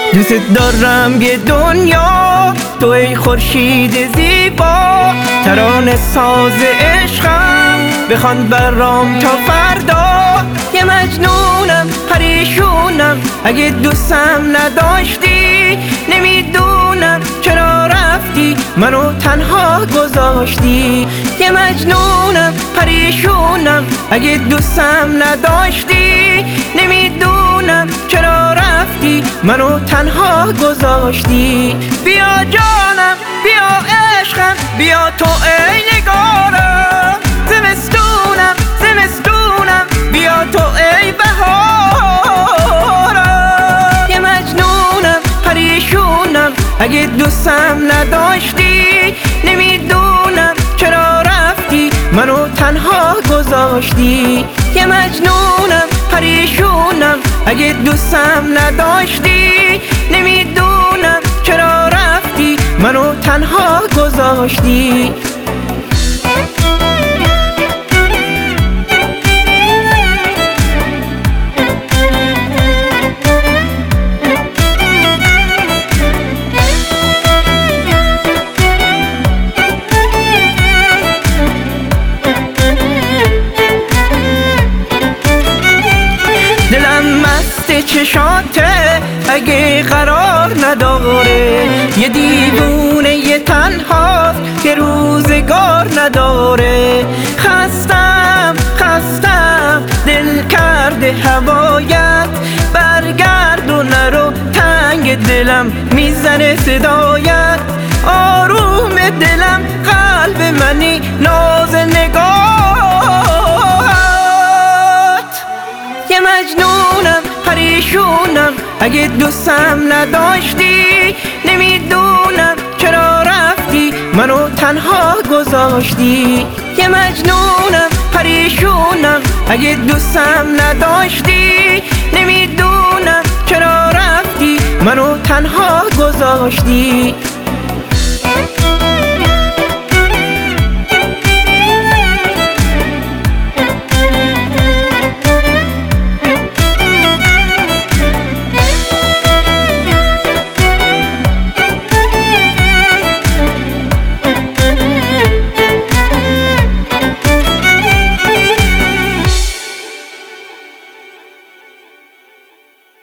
دوست دارم یه دنیا تو ای خورشید زیبا، ترانه ساز عشقم بخوان برام تا فردا. یه مجنونم پریشونم اگه دوستم نداشتی، نمیدونم چرا رفتی منو تنها گذاشتی. یه مجنونم پریشونم اگه دوستم نداشتی، نمیدونم چرا رفتی منو تنها گذاشتی. بیا جانم بیا عشقم بیا تو ای نگارم، زمستونم زمستونم بیا تو ای بهارم. یه مجنونم پریشونم اگه دوستم نداشتی، نمیدونم چرا رفتی منو تنها گذاشتی. یه مجنونم پریشونم اگه دوستم نداشتی، نمیدونم چرا رفتی منو تنها گذاشتی. چشاته اگه قرار نداره، یه دیوونه یه تنهاست که روزگار نداره. خستم خستم دل کرده هوایت، برگرد و نرو تنگ دلم میزنه صدایت. آروم دلم قلب منی ناز نگاهت. یه مجنونم پریشونم اگه دوستم نداشتی، نمیدونم چرا رفتی منو تنها گذاشتی. یه مجنونم پریشونم اگه دوستم نداشتی، نمیدونم چرا رفتی منو تنها گذاشتی.